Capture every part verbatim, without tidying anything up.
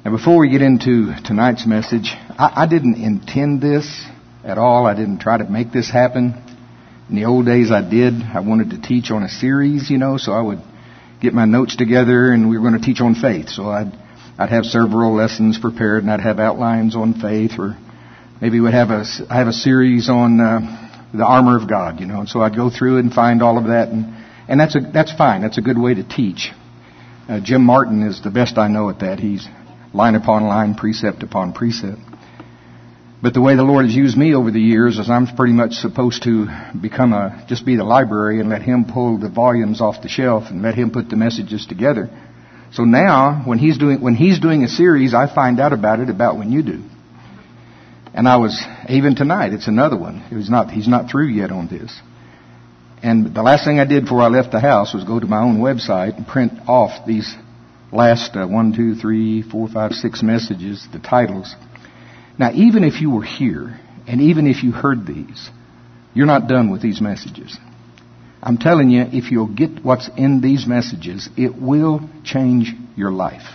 Now, before we get into tonight's message, I, I didn't intend this at all. I didn't try to make this happen. In the old days, I did. I wanted to teach on a series, you know, so I would get my notes together, and we were going to teach on faith. So I'd I'd have several lessons prepared, and I'd have outlines on faith, or maybe we'd have a I have a series on uh, the armor of God, you know. And so I'd go through and find all of that, and and that's a that's fine. That's a good way to teach. Uh, Jim Martin is the best I know at that. He's line upon line, precept upon precept. But the way the Lord has used me over the years is I'm pretty much supposed to become a, just be the library and let Him pull the volumes off the shelf and let Him put the messages together. So now, when He's doing, when He's doing a series, I find out about it about when you do. And I was, even tonight, it's another one. It was not, He's not through yet on this. And the last thing I did before I left the house was go to my own website and print off these last uh, one, two, three, four, five, six messages, the titles. Now, even if you were here, and even if you heard these, you're not done with these messages. I'm telling you, if you'll get what's in these messages, it will change your life.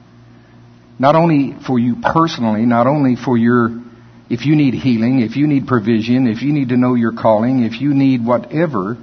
Not only for you personally, not only for your, if you need healing, if you need provision, if you need to know your calling, if you need whatever,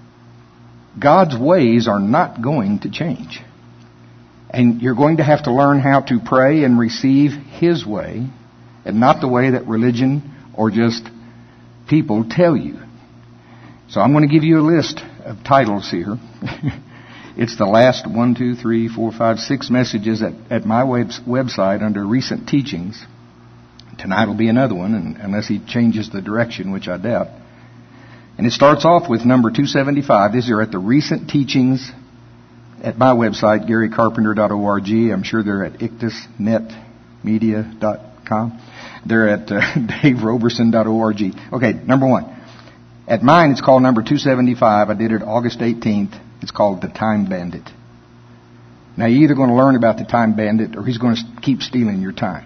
God's ways are not going to change. And you're going to have to learn how to pray and receive His way, and not the way that religion or just people tell you. So I'm going to give you a list of titles here. It's the last one, two, three, four, five, six messages at, at my web, website under recent teachings. Tonight will be another one, and, unless he changes the direction, which I doubt. And it starts off with number two seventy-five. These are at the recent teachings at my website, gary carpenter dot org. I'm sure they're at ictus net media dot com. They're at uh, dave roberson dot org. Okay, number one. At mine, it's called number two seventy-five. I did it August eighteenth. It's called The Time Bandit. Now, you're either going to learn about the Time Bandit, or he's going to keep stealing your time.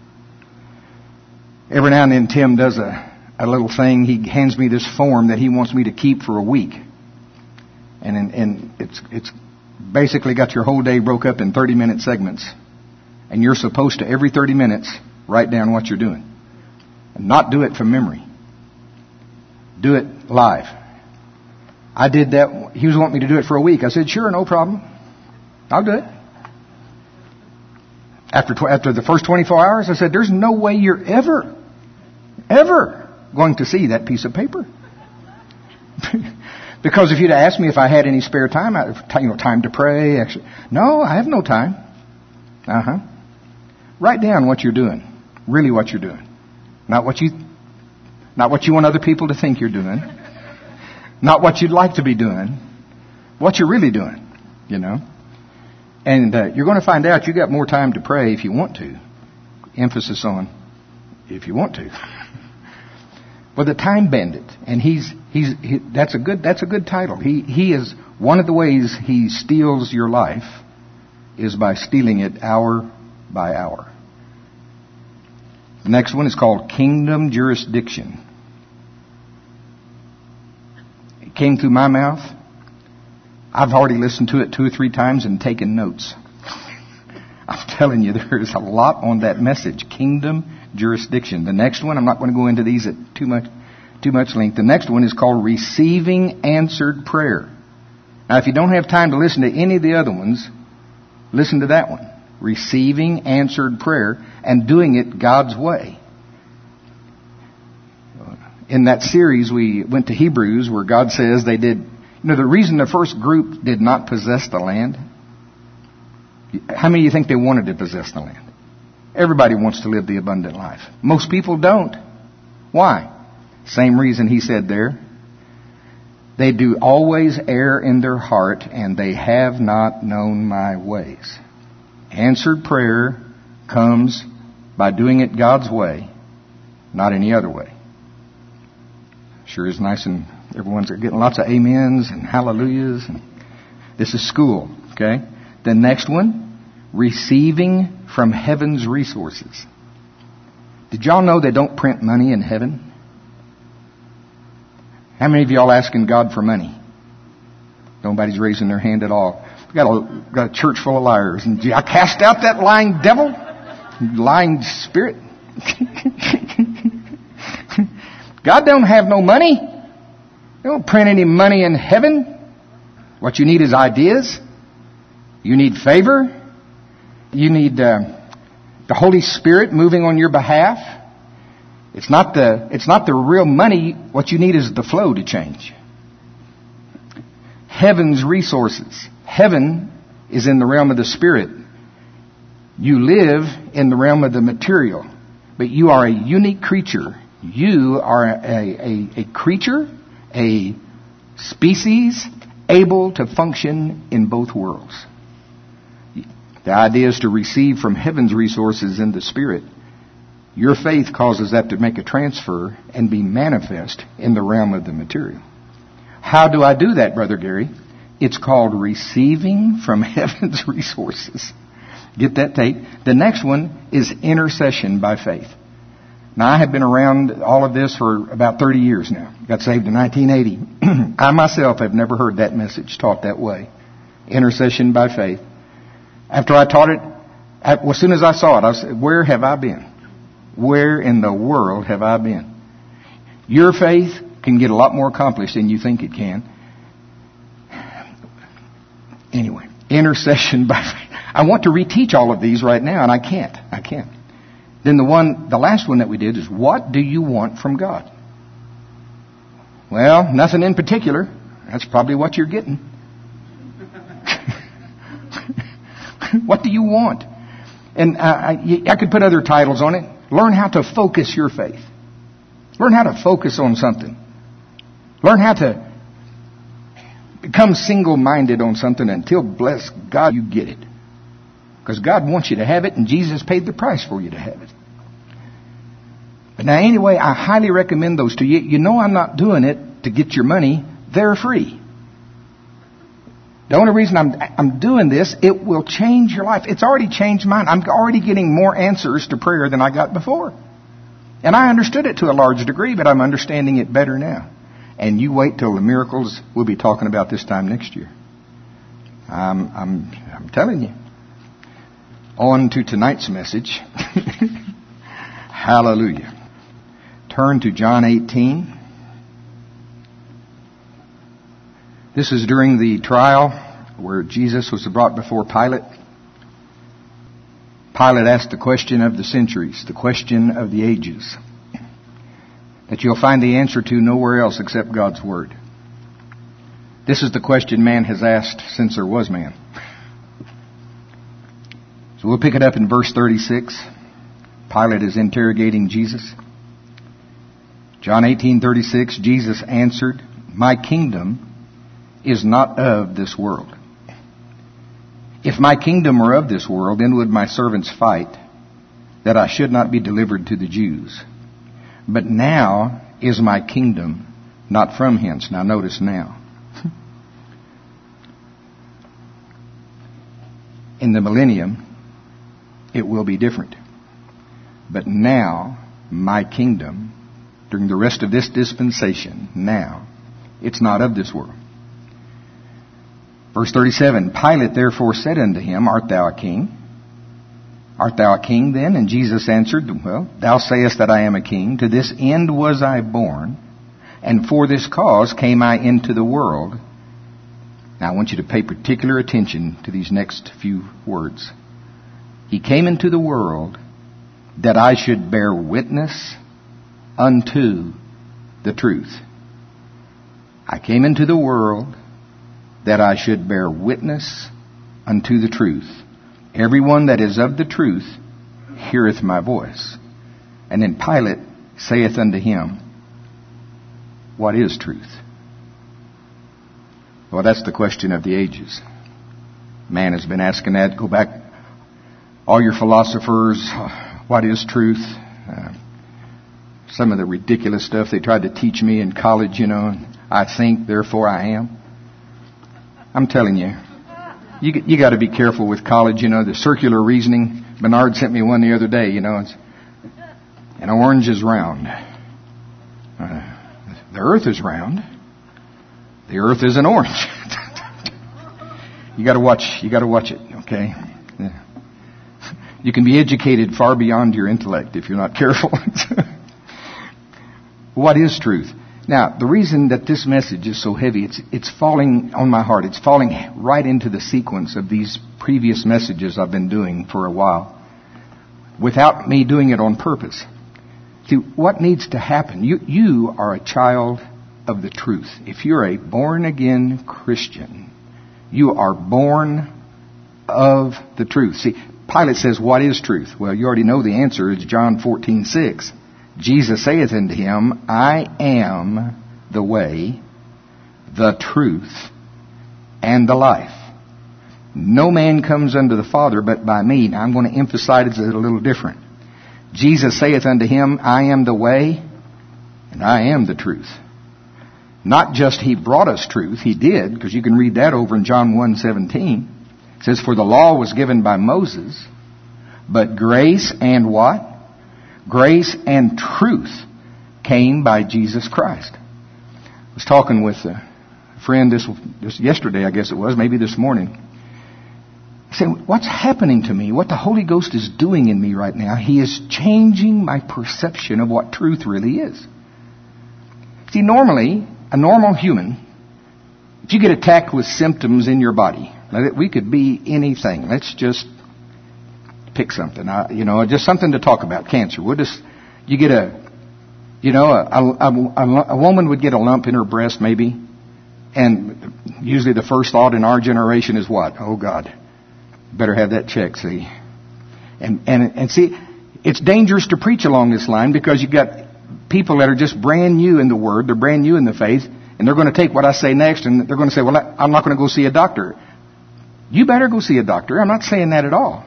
Every now and then, Tim does a, a little thing. He hands me this form that he wants me to keep for a week. And, and it's it's basically got your whole day broke up in thirty-minute segments. And you're supposed to, every thirty minutes, write down what you're doing. And not do it from memory. Do it live. I did that. He was wanting me to do it for a week. I said, sure, no problem. I'll do it. After tw- after the first twenty-four hours, I said, there's no way you're ever, ever going to see that piece of paper. Because if you'd asked me if I had any spare time, you know, time to pray, actually, no, I have no time. Uh-huh. Write down what you're doing. Really what you're doing. Not what you, not what you want other people to think you're doing. Not what you'd like to be doing. What you're really doing, you know. And uh, you're going to find out you got more time to pray if you want to. Emphasis on if you want to. Well, the Time Bandit, and he's he's he, that's a good that's a good title. He he is one of the ways he steals your life is by stealing it hour by hour. The next one is called Kingdom Jurisdiction. It came through my mouth. I've already listened to it two or three times and taken notes. I'm telling you, there is a lot on that message. Kingdom Jurisdiction. The next one, I'm not going to go into these at too much too much length. The next one is called Receiving Answered Prayer. Now, if you don't have time to listen to any of the other ones, listen to that one. Receiving answered prayer and doing it God's way. In that series, we went to Hebrews where God says they did, you know, the reason the first group did not possess the land, how many of you think they wanted to possess the land? Everybody wants to live the abundant life. Most people don't. Why? Same reason he said there. They do always err in their heart, and they have not known my ways. Answered prayer comes by doing it God's way, not any other way. Sure is nice, and everyone's getting lots of amens and hallelujahs. And this is school, okay? The next one, receiving from heaven's resources. Did y'all know they don't print money in heaven? How many of y'all asking God for money? Nobody's raising their hand at all. We got a, got a church full of liars. And I cast out that lying devil. lying spirit. God don't have no money. They don't print any money in heaven. What you need is ideas. You need favor. You need uh, the Holy Spirit moving on your behalf. It's not the it's not the real money. What you need is the flow to change. Heaven's resources. Heaven is in the realm of the Spirit. You live in the realm of the material. But you are a unique creature. You are a, a, a creature, a species, able to function in both worlds. The idea is to receive from heaven's resources in the Spirit. Your faith causes that to make a transfer and be manifest in the realm of the material. How do I do that, Brother Gary? It's called receiving from heaven's resources. Get that tape? The next one is intercession by faith. Now, I have been around all of this for about thirty years now. Got saved in nineteen eighty. I myself have never heard that message taught that way. Intercession by faith. After I taught it, as soon as I saw it, I said, where have I been? Where in the world have I been? Your faith can get a lot more accomplished than you think it can. Anyway, intercession by faith. I want to reteach all of these right now, and I can't. I can't. Then the one, the last one that we did is, what do you want from God? Well, nothing in particular. That's probably what you're getting. What do you want? And I, I could put other titles on it. Learn how to focus your faith. Learn how to focus on something. Learn how to become single-minded on something until, bless God, you get it. Because God wants you to have it, and Jesus paid the price for you to have it. But now, anyway, I highly recommend those to you. You know I'm not doing it to get your money. They're free. The only reason I'm I'm doing this, it will change your life. It's already changed mine. I'm already getting more answers to prayer than I got before. And I understood it to a large degree, but I'm understanding it better now. And you wait till the miracles we'll be talking about this time next year. I'm I'm I'm telling you. On to tonight's message. Hallelujah. Turn to John eighteen. This is during the trial where Jesus was brought before Pilate. Pilate asked the question of the centuries, the question of the ages, that you'll find the answer to nowhere else except God's Word. This is the question man has asked since there was man. So we'll pick it up in verse thirty-six. Pilate is interrogating Jesus. John eighteen thirty-six, Jesus answered, "My kingdom is not of this world. If my kingdom were of this world, then would my servants fight, that I should not be delivered to the Jews. But now is my kingdom not from hence." Now notice now. In the millennium, it will be different. But now, my kingdom, during the rest of this dispensation, now, it's not of this world. Verse thirty-seven, Pilate therefore said unto him, "Art thou a king? Art thou a king then?" And Jesus answered, "Well, thou sayest that I am a king. To this end was I born, and for this cause came I into the world." Now I want you to pay particular attention to these next few words. He came into the world that I should bear witness unto the truth. I came into the world that I should bear witness unto the truth. Everyone that is of the truth heareth my voice. And then Pilate saith unto him, "What is truth?" Well, that's the question of the ages. Man has been asking that. Go back, all your philosophers, what is truth? Uh, some of the ridiculous stuff they tried to teach me in college, you know, I think, therefore I am. I'm telling you, you you got to be careful with college. You know, the circular reasoning. Bernard sent me one the other day. You know, it's, an orange is round. Uh, the earth is round. The earth is an orange. You got to watch. You got to watch it. Okay. Yeah. You can be educated far beyond your intellect if you're not careful. What is truth? Now, the reason that this message is so heavy, it's it's falling on my heart. It's falling right into the sequence of these previous messages I've been doing for a while, without me doing it on purpose. See, what needs to happen? You you are a child of the truth. If you're a born-again Christian, you are born of the truth. See, Pilate says, what is truth? Well, you already know the answer. It's John fourteen six. Jesus saith unto him, I am the way, the truth, and the life. No man comes unto the Father but by me. Now, I'm going to emphasize it a little different. Jesus saith unto him, I am the way, and I am the truth. Not just he brought us truth, he did, because you can read that over in John one seventeen. It says, for the law was given by Moses, but grace and what? Grace and truth came by Jesus Christ. I was talking with a friend this, this yesterday, I guess it was, maybe this morning. He said, what's happening to me, what the Holy Ghost is doing in me right now, He is changing my perception of what truth really is. See, normally, a normal human, if you get attacked with symptoms in your body, we could be anything. Let's just pick something, uh, you know, just something to talk about. Cancer. We'll just, you get a, you know, a, a, a, a woman would get a lump in her breast maybe, and usually the first thought in our generation is what? Oh God, better have that checked, see. And, and, and see, it's dangerous to preach along this line because you've got people that are just brand new in the Word, they're brand new in the faith, and they're going to take what I say next and they're going to say, well, I'm not going to go see a doctor. You better go see a doctor. I'm not saying that at all.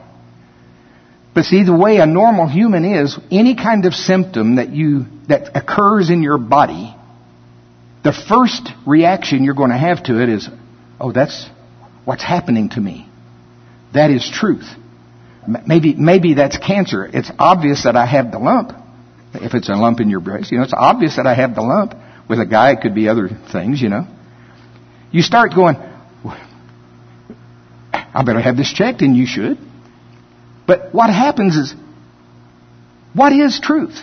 But see, the way a normal human is, any kind of symptom that you that occurs in your body, the first reaction you're going to have to it is, oh, that's what's happening to me. That is truth. Maybe maybe that's cancer. It's obvious that I have the lump. If it's a lump in your breast, you know, it's obvious that I have the lump. With a guy, it could be other things, you know. You start going, I better have this checked, and you should. But what happens is, what is truth?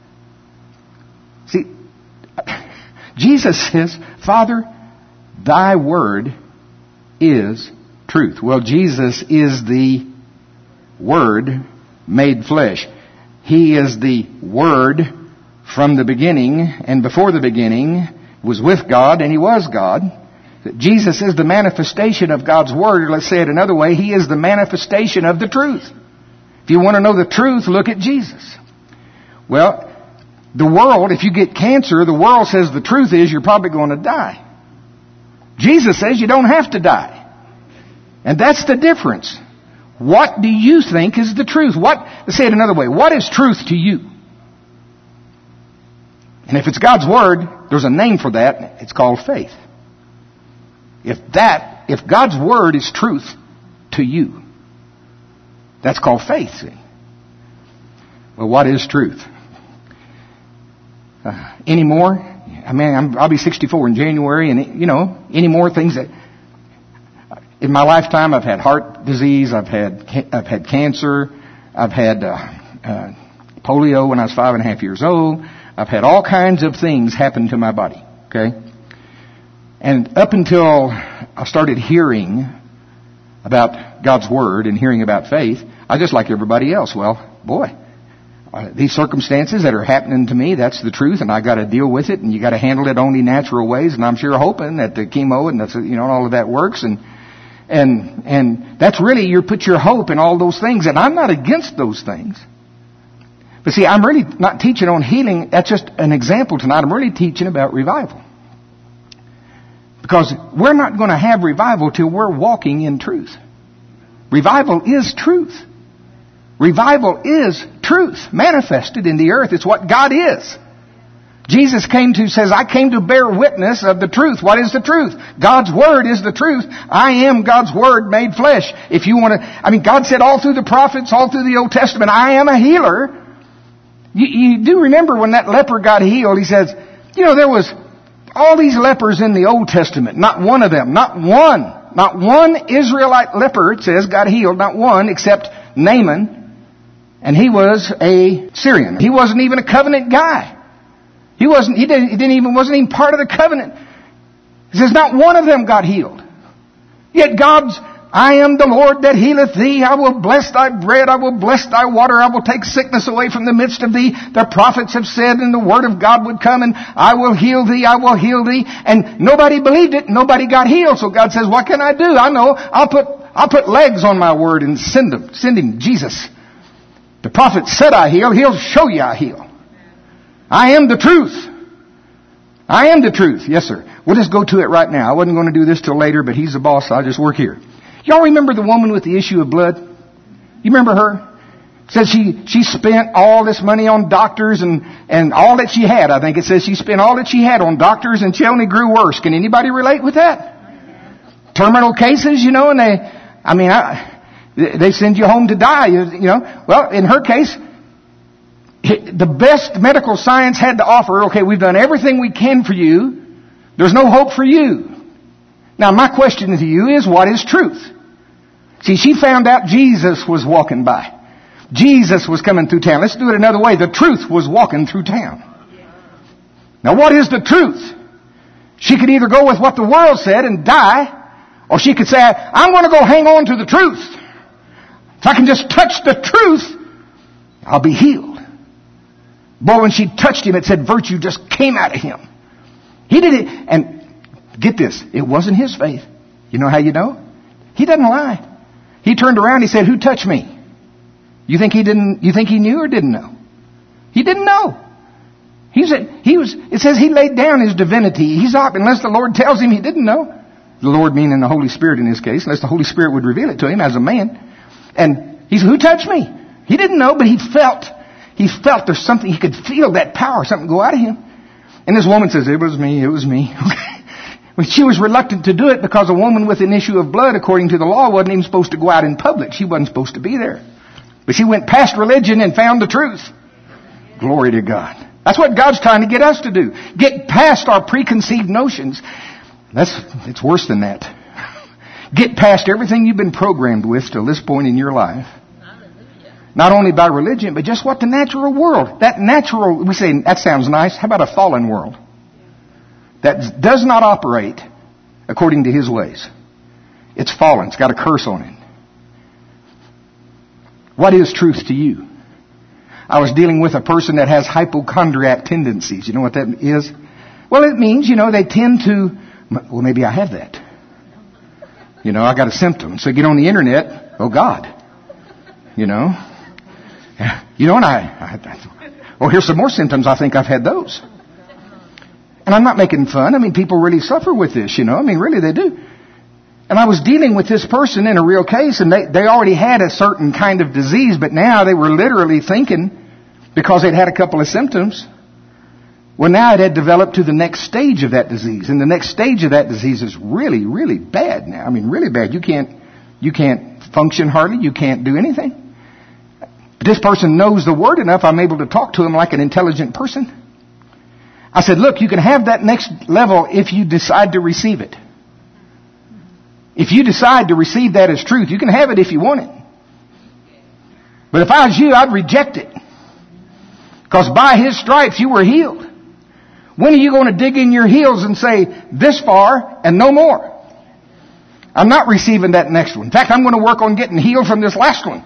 See, Jesus says, Father, thy word is truth. Well, Jesus is the Word made flesh. He is the Word from the beginning, and before the beginning was with God, and He was God. Jesus is the manifestation of God's Word. Let's say it another way. He is the manifestation of the truth. If you want to know the truth, look at Jesus. Well, the world, if you get cancer, the world says the truth is you're probably going to die. Jesus says you don't have to die. And that's the difference. What do you think is the truth? What, let's say it another way. What is truth to you? And if it's God's Word, there's a name for that. It's called faith. If that, if God's Word is truth to you, that's called faith. See? Well, what is truth? Uh, any more? I mean, I'm, I'll be sixty-four in January, and you know, any more things that in my lifetime I've had heart disease, I've had I've had cancer, I've had uh, uh, polio when I was five and a half years old. I've had all kinds of things happen to my body. Okay, and up until I started hearing about God's Word and hearing about faith, I just like everybody else. Well, boy, uh, these circumstances that are happening to me, that's the truth, and I got to deal with it, and you got to handle it only natural ways. And I'm sure hoping that the chemo and that's, you know, all of that works, and and and that's really you put your hope in all those things. And I'm not against those things, but see, I'm really not teaching on healing. That's just an example tonight. I'm really teaching about revival. Because we're not going to have revival till we're walking in truth. Revival is truth. Revival is truth manifested in the earth. It's what God is. Jesus came to, says, I came to bear witness of the truth. What is the truth? God's Word is the truth. I am God's Word made flesh. If you want to, I mean, God said all through the prophets, all through the Old Testament, I am a healer. You, you do remember when that leper got healed, he says, you know, there was all these lepers in the Old Testament, not one of them, not one, not one Israelite leper, it says, got healed, not one, except Naaman. And he was a Syrian. He wasn't even a covenant guy. He wasn't, he didn't, he didn't even, wasn't even part of the covenant. He says not one of them got healed. Yet God's, I am the Lord that healeth thee. I will bless thy bread. I will bless thy water. I will take sickness away from the midst of thee. The prophets have said, and the word of God would come, and I will heal thee. I will heal thee. And nobody believed it. Nobody got healed. So God says, what can I do? I know. I'll put, I'll put legs on my word and send him, send him Jesus. The prophet said I heal. He'll show you I heal. I am the truth. I am the truth. Yes, sir. We'll just go to it right now. I wasn't going to do this till later, but he's the boss, so I'll just work here. Y'all remember the woman with the issue of blood? You remember her? Says she, she spent all this money on doctors and, and all that she had. I think it says she spent all that she had on doctors and she only grew worse. Can anybody relate with that? Terminal cases, you know, and they, I mean, I, they send you home to die, you, you know. Well, in her case, the best medical science had to offer, okay, we've done everything we can for you. There's no hope for you. Now, my question to you is, what is truth? See, she found out Jesus was walking by. Jesus was coming through town. Let's do it another way. The truth was walking through town. Now, what is the truth? She could either go with what the world said and die, or she could say, I'm going to go hang on to the truth. If I can just touch the truth, I'll be healed. Boy, when she touched him, it said virtue just came out of him. He did it, and get this, it wasn't his faith. You know how you know? He doesn't lie. He turned around, he said, who touched me? You think he didn't, you think he knew or didn't know? He didn't know. He said, he was, it says he laid down his divinity. He's up unless the Lord tells him he didn't know. The Lord meaning the Holy Spirit in this case, unless the Holy Spirit would reveal it to him as a man. And he said, who touched me? He didn't know, but he felt, he felt there's something, he could feel that power, something go out of him. And this woman says, it was me, it was me. Well, she was reluctant to do it because a woman with an issue of blood, according to the law, wasn't even supposed to go out in public. She wasn't supposed to be there. But she went past religion and found the truth. Glory to God. That's what God's trying to get us to do. Get past our preconceived notions. That's, it's worse than that. Get past everything you've been programmed with till this point in your life. Not only by religion, but just what the natural world. That natural, we say, that sounds nice. How about a fallen world? That does not operate according to his ways. It's fallen. It's got a curse on it. What is truth to you? I was dealing with a person that has hypochondriac tendencies. You know what that is? Well, it means, you know, they tend to, well, maybe I have that. You know, I got a symptom. So get on the internet. Oh, God. You know. You know, and I, I, I, oh, here's some more symptoms. I think I've had those. And I'm not making fun. I mean, people really suffer with this, you know. I mean, really, they do. And I was dealing with this person in a real case, and they, they already had a certain kind of disease, but now they were literally thinking, because they'd had a couple of symptoms, well, now it had developed to the next stage of that disease. And the next stage of that disease is really, really bad now. I mean, really bad. You can't, you can't function hardly. You can't do anything. But this person knows the word enough, I'm able to talk to him like an intelligent person. I said, look, you can have that next level if you decide to receive it. If you decide to receive that as truth, you can have it if you want it. But if I was you, I'd reject it. Because by his stripes you were healed. When are you going to dig in your heels and say, this far and no more? I'm not receiving that next one. In fact, I'm going to work on getting healed from this last one.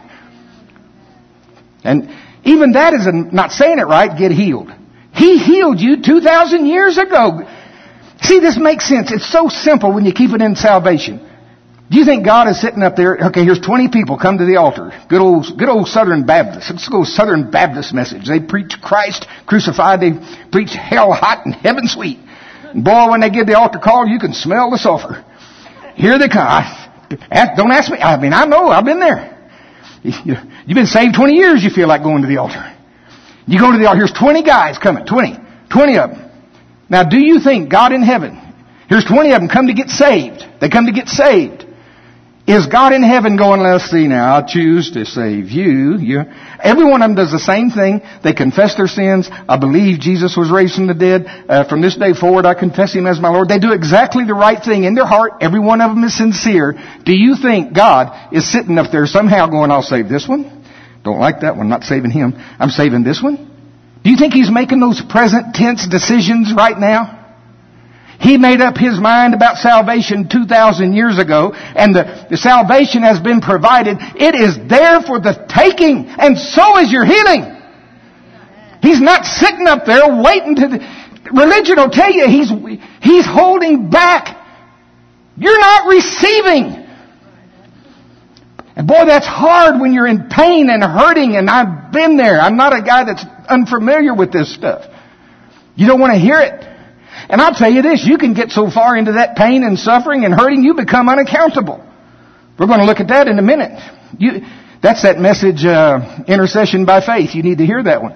And even that is a, not saying it right, get healed. He healed you two thousand years ago. See, this makes sense. It's so simple when you keep it in salvation. Do you think God is sitting up there? Okay, here's twenty people come to the altar. Good old, good old Southern Baptist. Let's go Southern Baptist message. They preach Christ crucified. They preach hell hot and heaven sweet. And boy, when they give the altar call, you can smell the sulfur. Here they come. I, don't ask me. I mean, I know. I've been there. You've been saved twenty years. You feel like going to the altar. You go to the altar. Here's twenty guys coming. twenty. twenty of them. Now, do you think God in heaven, here's twenty of them come to get saved. They come to get saved. Is God in heaven going, let's see now, I choose to save you. you. Every one of them does the same thing. They confess their sins. I believe Jesus was raised from the dead. Uh, from this day forward, I confess Him as my Lord. They do exactly the right thing in their heart. Every one of them is sincere. Do you think God is sitting up there somehow going, I'll save this one, Don't like that one. Not saving him. I'm saving this one. Do you think he's making those present tense decisions right now? He made up his mind about salvation two thousand years ago, and the, the salvation has been provided. It is there for the taking, and so is your healing. He's not sitting up there waiting to... The, religion will tell you he's, he's holding back. You're not receiving. And boy, that's hard when you're in pain and hurting, and I've been there. I'm not a guy that's unfamiliar with this stuff. You don't want to hear it. And I'll tell you this, you can get so far into that pain and suffering and hurting, you become unaccountable. We're going to look at that in a minute. You, that's that message, uh, intercession by faith. You need to hear that one.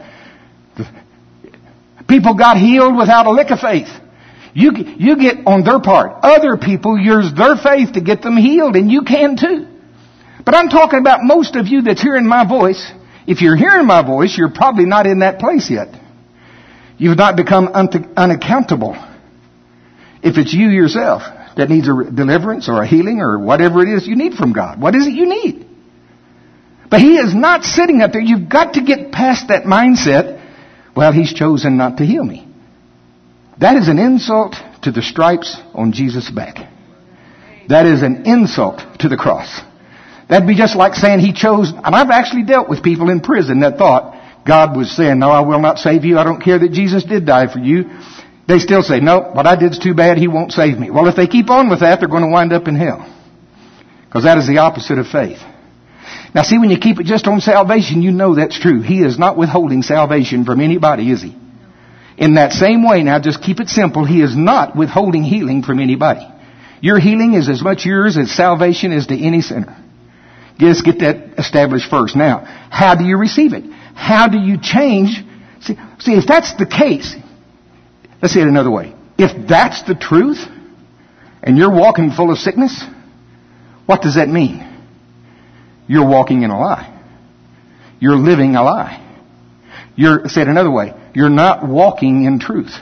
People got healed without a lick of faith. You, you get on their part. Other people use their faith to get them healed, and you can too. But I'm talking about most of you that's hearing my voice. If you're hearing my voice, you're probably not in that place yet. You've not become un- unaccountable. If it's you yourself that needs a deliverance or a healing or whatever it is you need from God. What is it you need? But He is not sitting up there. You've got to get past that mindset. Well, He's chosen not to heal me. That is an insult to the stripes on Jesus' back. That is an insult to the cross. That'd be just like saying He chose, and I've actually dealt with people in prison that thought God was saying, no, I will not save you. I don't care that Jesus did die for you. They still say, no, what I did is too bad. He won't save me. Well, if they keep on with that, they're going to wind up in hell. Because that is the opposite of faith. Now see, when you keep it just on salvation, you know that's true. He is not withholding salvation from anybody, is He? In that same way, now just keep it simple, He is not withholding healing from anybody. Your healing is as much yours as salvation is to any sinner. Just get that established first. Now, how do you receive it? How do you change? See, see, if that's the case, let's say it another way. If that's the truth, and you're walking full of sickness, what does that mean? You're walking in a lie. You're living a lie. You're, say it another way, you're not walking in truth.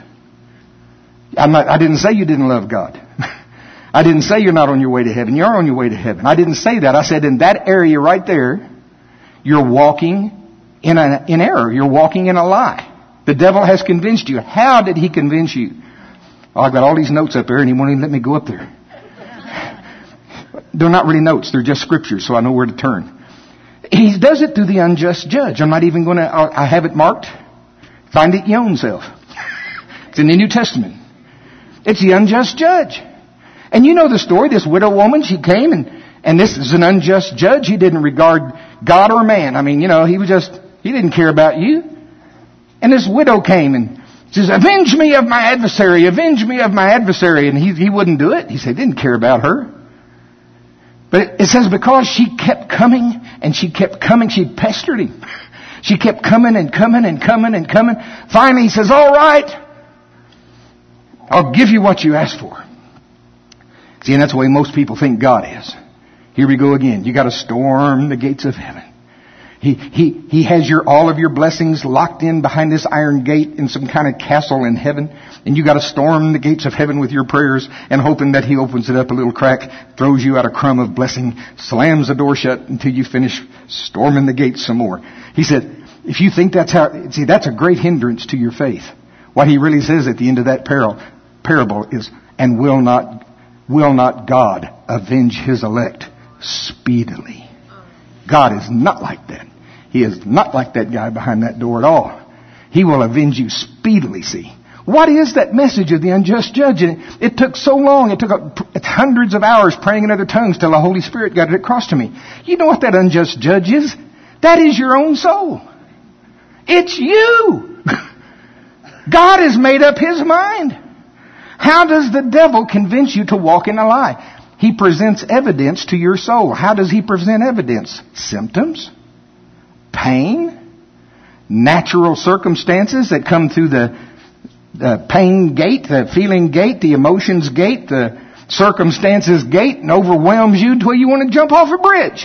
I'm not, I didn't say you didn't love God. I didn't say you're not on your way to heaven. You're on your way to heaven. I didn't say that. I said in that area right there, you're walking in a, in error. You're walking in a lie. The devil has convinced you. How did he convince you? Oh, I've got all these notes up there and he won't even let me go up there. They're not really notes. They're just scriptures, so I know where to turn. He does it through the unjust judge. I'm not even going to, I have it marked. Find it your own self. It's in the New Testament. It's the unjust judge. And you know the story. This widow woman, she came and, and this is an unjust judge. He didn't regard God or man. I mean, you know, he was just, he didn't care about you. And this widow came and says, avenge me of my adversary, avenge me of my adversary. And he, he wouldn't do it. He said, didn't care about her. But it, it says because she kept coming and she kept coming, she pestered him. She kept coming and coming and coming and coming. Finally he says, all right, I'll give you what you asked for. See, and that's the way most people think God is. Here we go again. You got to storm the gates of heaven. He, he, he has your, all of your blessings locked in behind this iron gate in some kind of castle in heaven. And you got to storm the gates of heaven with your prayers and hoping that He opens it up a little crack, throws you out a crumb of blessing, slams the door shut until you finish storming the gates some more. He said, if you think that's how, see, that's a great hindrance to your faith. What He really says at the end of that parable, parable is, and will not, will not God avenge His elect speedily? God is not like that. He is not like that guy behind that door at all. He will avenge you speedily, see. What is that message of the unjust judge? And it, it took so long. It took a, hundreds of hours praying in other tongues till the Holy Spirit got it across to me. You know what that unjust judge is? That is your own soul. It's you. God has made up His mind. How does the devil convince you to walk in a lie? He presents evidence to your soul. How does he present evidence? Symptoms, pain, natural circumstances that come through the, the pain gate, the feeling gate, the emotions gate, the circumstances gate, and overwhelms you until you want to jump off a bridge.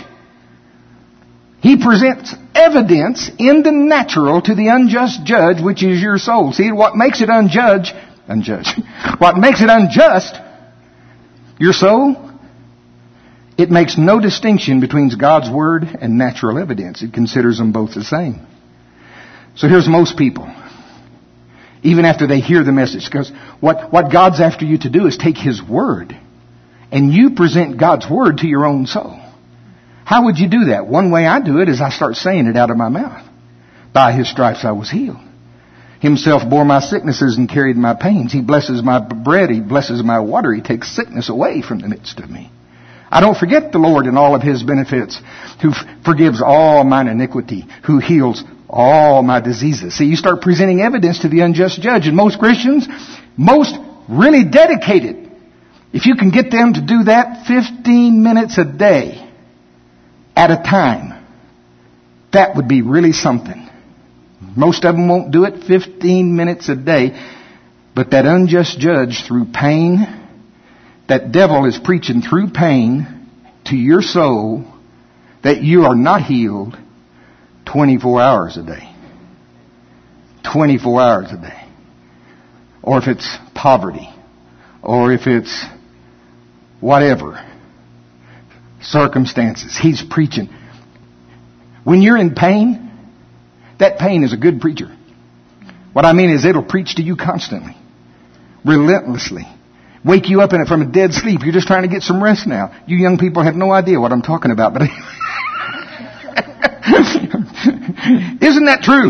He presents evidence in the natural to the unjust judge, which is your soul. See, what makes it unjudged, unjudged, what makes it unjust, your soul, It makes no distinction between God's Word and natural evidence. It considers them both the same. So here's most people. Even after they hear the message. Because what, what God's after you to do is take His Word. And you present God's Word to your own soul. How would you do that? One way I do it is I start saying it out of my mouth. By His stripes I was healed. Himself bore my sicknesses and carried my pains. He blesses my bread. He blesses my water. He takes sickness away from the midst of me. I don't forget the Lord and all of His benefits, who f- forgives all mine iniquity, who heals all my diseases. See, you start presenting evidence to the unjust judge. And most Christians, most really dedicated, if you can get them to do that fifteen minutes a day at a time, that would be really something. Most of them won't do it fifteen minutes a day. But that unjust judge, through pain, that devil is preaching through pain to your soul that you are not healed twenty-four hours a day. twenty-four hours a day. Or if it's poverty. Or if it's whatever. Circumstances. He's preaching. When you're in pain, that pain is a good preacher. What I mean is it'll preach to you constantly. Relentlessly. Wake you up in it from a dead sleep. You're just trying to get some rest now. You young people have no idea what I'm talking about. But isn't that true?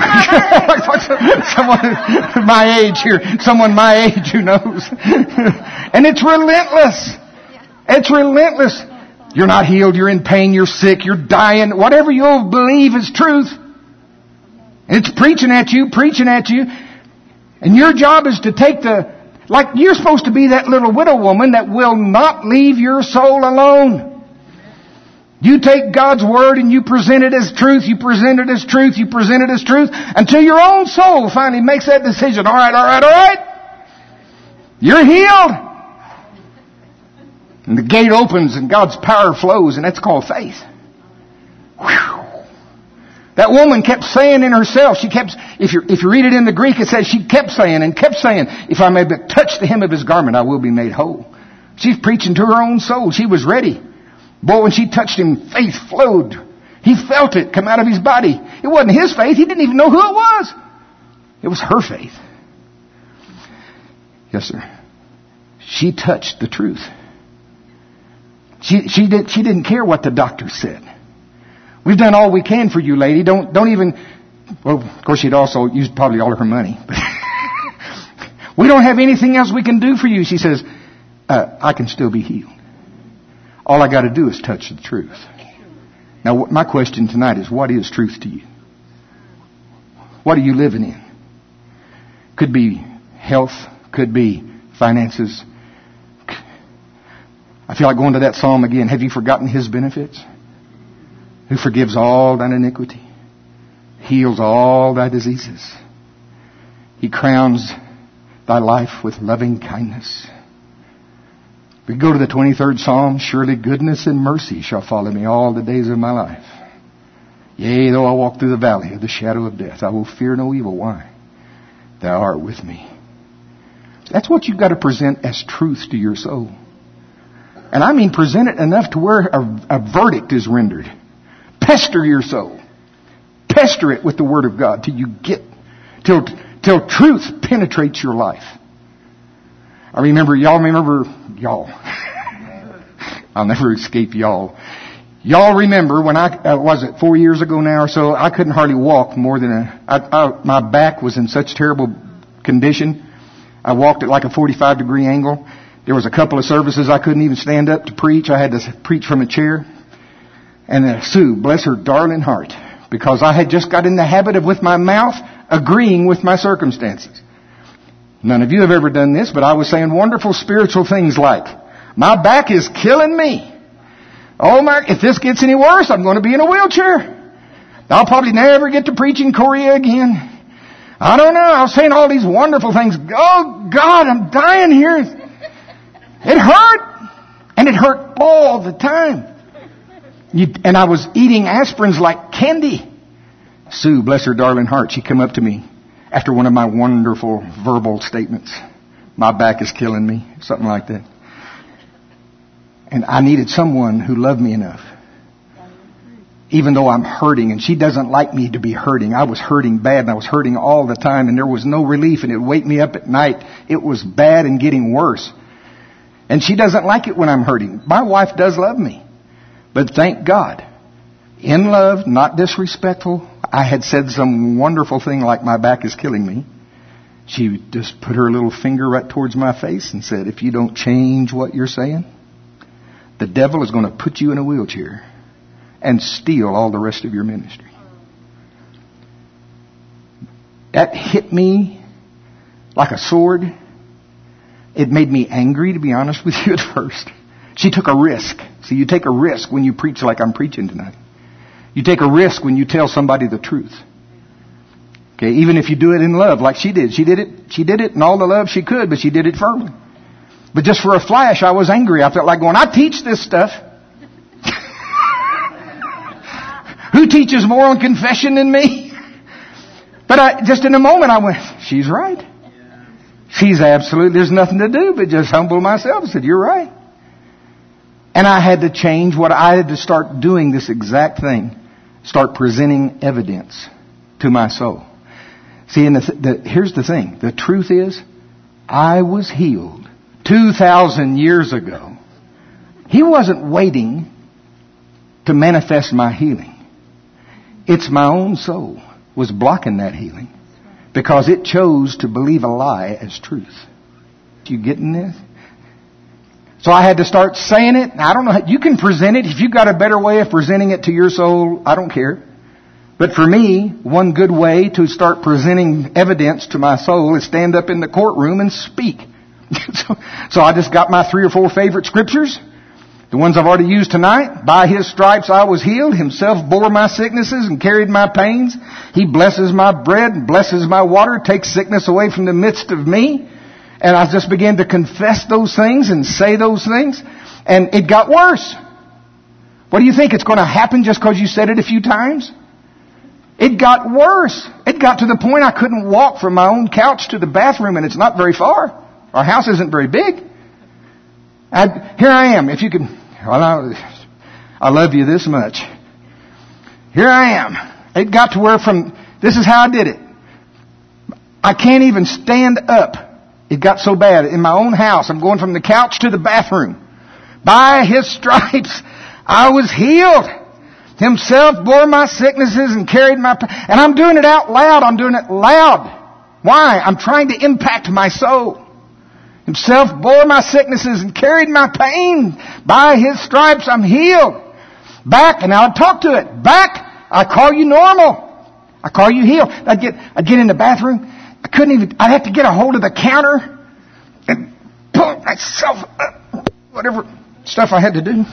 Someone my age here. Someone my age who knows. And it's relentless. It's relentless. You're not healed. You're in pain. You're sick. You're dying. Whatever you'll believe is truth. And it's preaching at you, preaching at you. And your job is to take the... Like you're supposed to be that little widow woman that will not leave your soul alone. You take God's Word and you present it as truth, you present it as truth, you present it as truth, until your own soul finally makes that decision. All right, all right, all right. You're healed. And the gate opens and God's power flows, and that's called faith. Whew. That woman kept saying in herself, she kept, if you if you read it in the Greek, it says she kept saying and kept saying, if I may but touch the hem of His garment, I will be made whole. She's preaching to her own soul. She was ready. Boy, when she touched Him, faith flowed. He felt it come out of his body. It wasn't his faith. He didn't even know who it was. It was her faith. Yes, sir. She touched the truth. She, she, did, she didn't care what the doctor said. We've done all we can for you, lady. Don't, don't even... Well, of course, she'd also used probably all of her money. But we don't have anything else we can do for you. She says, uh, I can still be healed. All I got to do is touch the truth. Now, my question tonight is, what is truth to you? What are you living in? Could be health. Could be finances. I feel like going to that psalm again. Have you forgotten His benefits? Who forgives all thine iniquity, heals all thy diseases. He crowns thy life with loving kindness. We go to the twenty-third Psalm. Surely goodness and mercy shall follow me all the days of my life. Yea, though I walk through the valley of the shadow of death, I will fear no evil. Why? Thou art with me. That's what you've got to present as truth to your soul. And I mean present it enough to where a, a verdict is rendered. Pester your soul. Pester it with the Word of God till you get, till, till truth penetrates your life. I remember, y'all remember, y'all. I'll never escape y'all. Y'all remember when I, uh, was it four years ago now or so, I couldn't hardly walk more than a, I, I, my back was in such terrible condition. I walked at like a forty-five degree angle. There was a couple of services I couldn't even stand up to preach. I had to preach from a chair. And uh, Sue, bless her darling heart, because I had just got in the habit of with my mouth agreeing with my circumstances. None of you have ever done this, but I was saying wonderful spiritual things like, my back is killing me. Oh my, if this gets any worse, I'm going to be in a wheelchair. I'll probably never get to preach in Korea again. I don't know. I was saying all these wonderful things. Oh God, I'm dying here. It hurt. And it hurt all the time. You, and I was eating aspirins like candy. Sue, bless her darling heart, she come up to me after one of my wonderful verbal statements. My back is killing me. Something like that. And I needed someone who loved me enough. Even though I'm hurting, and she doesn't like me to be hurting. I was hurting bad, and I was hurting all the time, and there was no relief, and it would wake me up at night. It was bad and getting worse. And she doesn't like it when I'm hurting. My wife does love me. But thank God, in love, not disrespectful. I had said some wonderful thing like my back is killing me. She just put her little finger right towards my face and said, if you don't change what you're saying, the devil is going to put you in a wheelchair and steal all the rest of your ministry. That hit me like a sword. It made me angry, to be honest with you, at first. She took a risk. See, you take a risk when you preach like I'm preaching tonight. You take a risk when you tell somebody the truth. Okay, even if you do it in love, like she did. She did it, she did it in all the love she could, but she did it firmly. But just for a flash, I was angry. I felt like going, I teach this stuff. Who teaches more on confession than me? But I, just in a moment I went, she's right. She's absolutely, there's nothing to do but just humble myself and said, you're right. And I had to change what I had to start doing this exact thing. Start presenting evidence to my soul. See, and the, the, here's the thing. The truth is, I was healed two thousand years ago. He wasn't waiting to manifest my healing. It's my own soul was blocking that healing because it chose to believe a lie as truth. You getting this? So I had to start saying it. I don't know. You can present it. If you've got a better way of presenting it to your soul, I don't care. But for me, one good way to start presenting evidence to my soul is stand up in the courtroom and speak. so, so I just got my three or four favorite scriptures. The ones I've already used tonight. By His stripes I was healed. Himself bore my sicknesses and carried my pains. He blesses my bread and blesses my water. Takes sickness away from the midst of me. And I just began to confess those things and say those things. And it got worse. What do you think? It's going to happen just because you said it a few times? It got worse. It got to the point I couldn't walk from my own couch to the bathroom, and it's not very far. Our house isn't very big. I, here I am. If you can, well, I, I love you this much. Here I am. It got to where from, this is how I did it. I can't even stand up. It got so bad. In my own house, I'm going from the couch to the bathroom. By His stripes, I was healed. Himself bore my sicknesses and carried my pain. And I'm doing it out loud. I'm doing it loud. Why? I'm trying to impact my soul. Himself bore my sicknesses and carried my pain. By His stripes I'm healed. Back, and now I talk to it. Back, I call you normal. I call you healed. I'd get, I'd get in the bathroom. I couldn't even, I'd have to get a hold of the counter and pull myself up. Whatever stuff I had to do.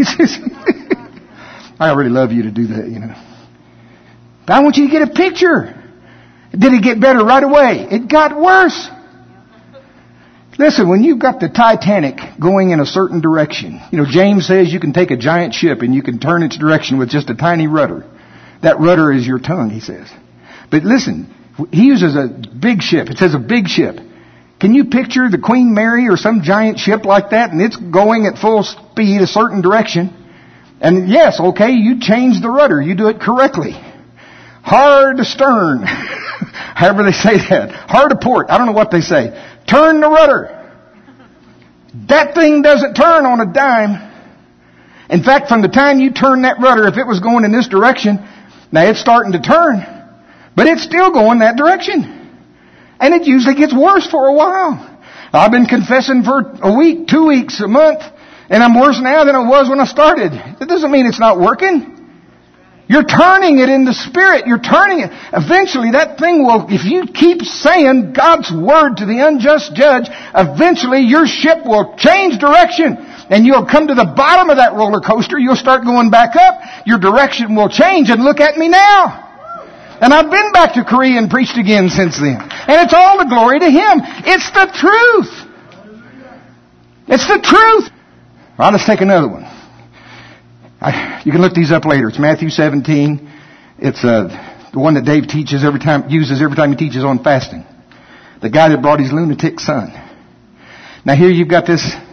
I really love you to do that, you know. But I want you to get a picture. Did it get better right away? It got worse. Listen, when you've got the Titanic going in a certain direction, you know, James says you can take a giant ship and you can turn its direction with just a tiny rudder. That rudder is your tongue, he says. But listen, he uses a big ship. It says a big ship. Can you picture the Queen Mary or some giant ship like that, and it's going at full speed a certain direction? And yes, okay, you change the rudder. You do it correctly. Hard astern. However they say that. Hard to port. I don't know what they say. Turn the rudder. That thing doesn't turn on a dime. In fact, from the time you turn that rudder, if it was going in this direction, now it's starting to turn, but it's still going that direction. And it usually gets worse for a while. I've been confessing for a week, two weeks, a month, and I'm worse now than I was when I started. That doesn't mean it's not working. You're turning it in the Spirit. You're turning it. Eventually that thing will, if you keep saying God's Word to the unjust judge, eventually your ship will change direction. And you'll come to the bottom of that roller coaster. You'll start going back up. Your direction will change. And look at me now. And I've been back to Korea and preached again since then. And it's all the glory to Him. It's the truth. It's the truth. All right, let's take another one. I, you can look these up later. It's Matthew seventeen. It's uh, the one that Dave teaches every time, uses every time he teaches on fasting. The guy that brought his lunatic son. Now here you've got this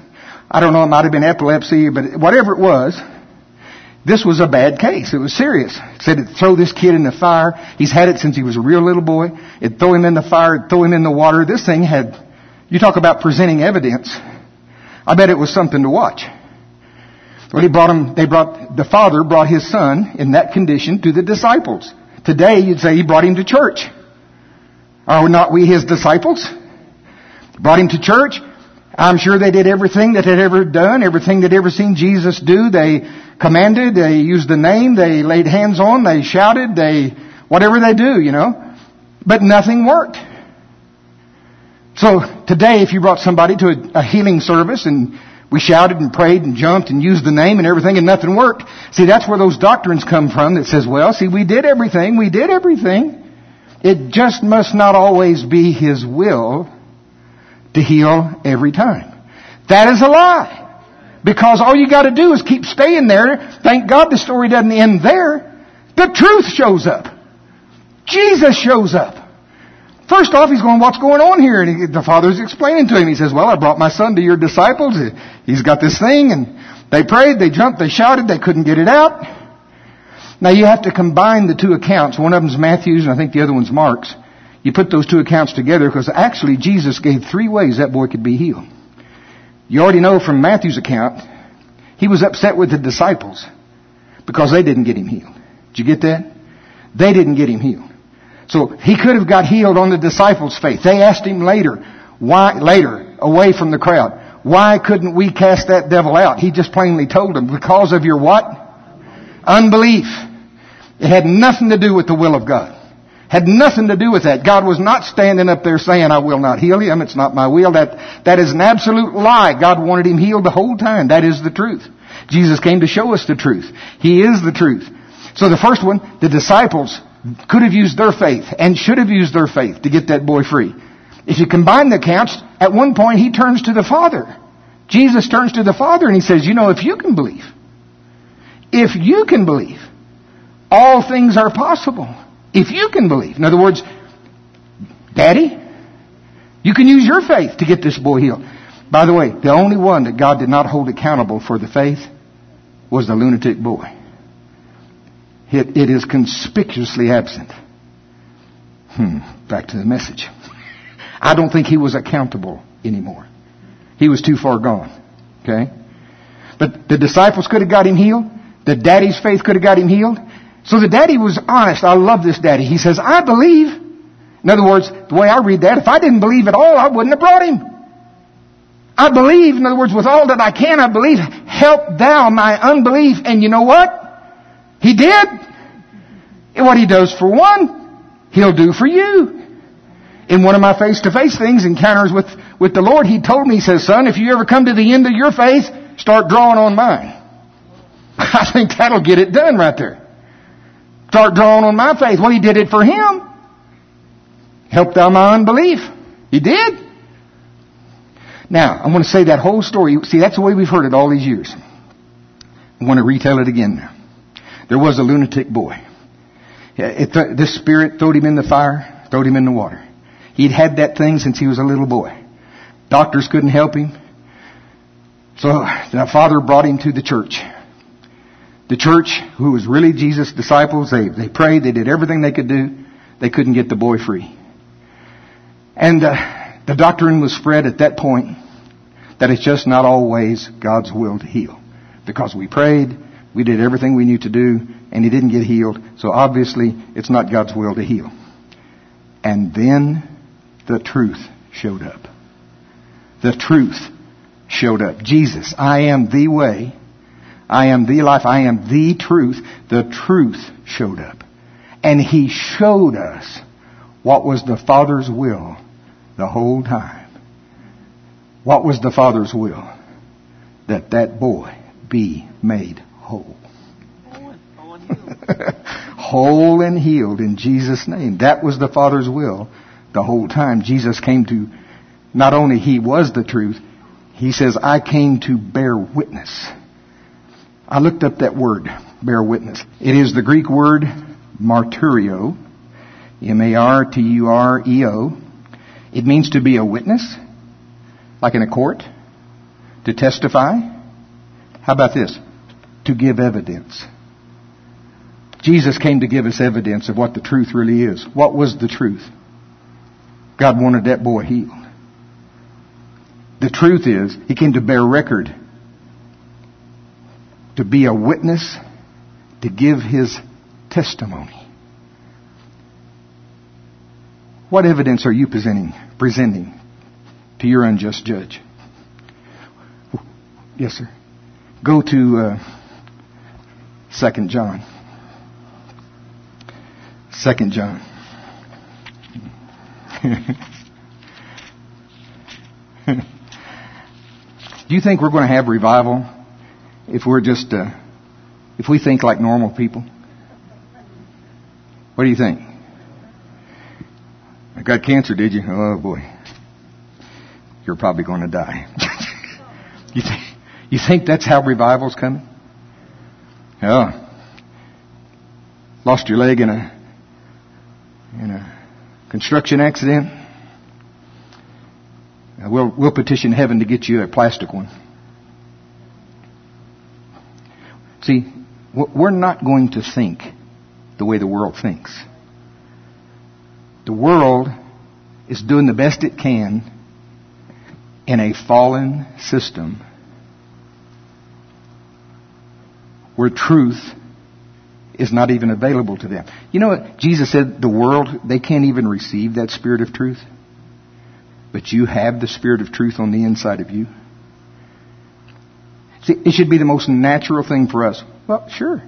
I don't know, it might have been epilepsy, but whatever it was, this was a bad case. It was serious. It said it'd throw this kid in the fire. He's had it since he was a real little boy. It'd throw him in the fire, it'd throw him in the water. This thing had, you talk about presenting evidence. I bet it was something to watch. Well, he brought him, they brought, the father brought his son in that condition to the disciples. Today, you'd say he brought him to church. Are not we his disciples? Brought him to church. I'm sure they did everything that they'd ever done, everything they'd ever seen Jesus do. They commanded, they used the name, they laid hands on, they shouted, they, whatever they do, you know. But nothing worked. So today, if you brought somebody to a, a healing service and we shouted and prayed and jumped and used the name and everything and nothing worked, see, that's where those doctrines come from that says, well, see, we did everything, we did everything. It just must not always be His will to heal every time. That is a lie. Because all you got to do is keep staying there. Thank God the story doesn't end there. The truth shows up. Jesus shows up. First off, he's going, what's going on here? And he, the Father's explaining to him. He says, well, I brought my son to your disciples. He's got this thing. And they prayed, they jumped, they shouted, they couldn't get it out. Now you have to combine the two accounts. One of them's Matthew's and I think the other one's Mark's. You put those two accounts together because actually Jesus gave three ways that boy could be healed. You already know from Matthew's account, he was upset with the disciples because they didn't get him healed. Did you get that? They didn't get him healed. So he could have got healed on the disciples' faith. They asked him later, why, later, away from the crowd, why couldn't we cast that devil out? He just plainly told them, because of your what? Unbelief. It had nothing to do with the will of God. Had nothing to do with that. God was not standing up there saying, I will not heal him. It's not my will. That, that is an absolute lie. God wanted him healed the whole time. That is the truth. Jesus came to show us the truth. He is the truth. So the first one, the disciples could have used their faith and should have used their faith to get that boy free. If you combine the accounts, at one point he turns to the Father. Jesus turns to the Father and he says, you know, if you can believe, if you can believe, all things are possible. If you can believe. In other words, Daddy, you can use your faith to get this boy healed. By the way, the only one that God did not hold accountable for the faith was the lunatic boy. It, it is conspicuously absent. Hmm. Back to the message. I don't think he was accountable anymore. He was too far gone. Okay? But the disciples could have got him healed. The daddy's faith could have got him healed. So the daddy was honest. I love this daddy. He says, I believe. In other words, the way I read that, if I didn't believe at all, I wouldn't have brought him. I believe, in other words, with all that I can, I believe. Help thou my unbelief. And you know what? He did. And what he does for one, he'll do for you. In one of my face-to-face things, encounters with, with the Lord, he told me, he says, son, if you ever come to the end of your faith, start drawing on mine. I think that'll get it done right there. Start drawing on my faith. Well, he did it for him. Help thou my unbelief. He did. Now, I want to say that whole story. See, that's the way we've heard it all these years. I want to retell it again now. There was a lunatic boy. It th- this spirit throwed him in the fire, throwed him in the water. He'd had that thing since he was a little boy. Doctors couldn't help him. So the father brought him to the church. The church, who was really Jesus' disciples, they, they prayed, they did everything they could do. They couldn't get the boy free. And uh, the doctrine was spread at that point that it's just not always God's will to heal. Because we prayed, we did everything we knew to do, and he didn't get healed. So obviously, it's not God's will to heal. And then the truth showed up. The truth showed up. Jesus, I am the way. I am the life. I am the truth. The truth showed up. And he showed us what was the Father's will the whole time. What was the Father's will? That that boy be made whole. Whole and healed in Jesus' name. That was the Father's will the whole time. Jesus came to, not only he was the truth, he says, I came to bear witness. I looked up that word, bear witness. It is the Greek word martyrio, M A R T U R E O. It means to be a witness, like in a court, To testify? How about this? To give evidence. Jesus came to give us evidence of what the truth really is. What was the truth? God wanted that boy healed. The truth is, He came to bear record, to be a witness, to give His testimony. What evidence are you presenting, presenting to your unjust judge? Yes, sir. Go to uh, Second John. Second John. Do you think we're going to have revival if we're just, uh, if we think like normal people? What do you think? I got cancer, did you? Oh boy. You're probably going to die. you, th- you think that's how revival's coming? Oh. Lost your leg in a, in a construction accident? Uh, we'll, we'll petition heaven to get you a plastic one. See, we're not going to think the way the world thinks. The world is doing the best it can in a fallen system where truth is not even available to them. You know what? Jesus said the world, they can't even receive that spirit of truth. But you have the spirit of truth on the inside of you. See, it should be the most natural thing for us. Well, sure.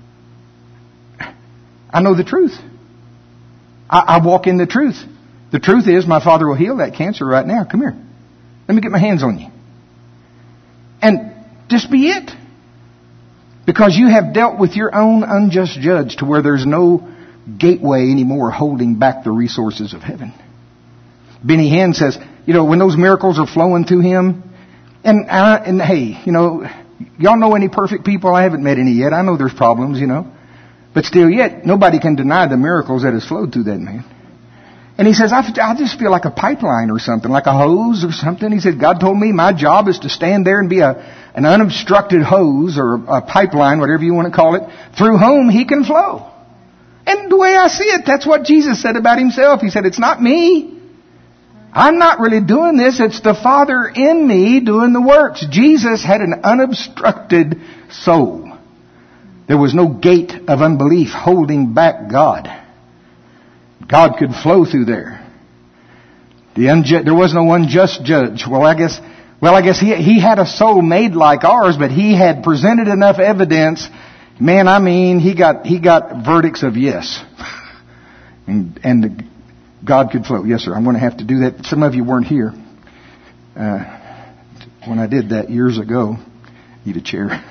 I know the truth. I, I walk in the truth. The truth is my Father will heal that cancer right now. Come here. Let me get my hands on you. And just be it. Because you have dealt with your own unjust judge to where there's no gateway anymore holding back the resources of heaven. Benny Hinn says, you know, when those miracles are flowing to him, and I, and hey, you know, y'all know any perfect people? I haven't met any yet. I know there's problems, you know. But still yet, nobody can deny the miracles that has flowed through that man. And he says, I, I just feel like a pipeline or something, like a hose or something. He said, God told me my job is to stand there and be a, an unobstructed hose or a pipeline, whatever you want to call it, through whom he can flow. And the way I see it, that's what Jesus said about himself. He said, it's not me. I'm not really doing this. It's the Father in me doing the works. Jesus had an unobstructed soul. There was no gate of unbelief holding back God. God could flow through there. The unjust, there was no unjust judge. Well, I guess, well, I guess he, he had a soul made like ours, but he had presented enough evidence. Man, I mean, he got, he got verdicts of yes. and, and the, God could flow. Yes, sir. I'm going to have to do that. Some of you weren't here, uh, when I did that years ago. Need a chair.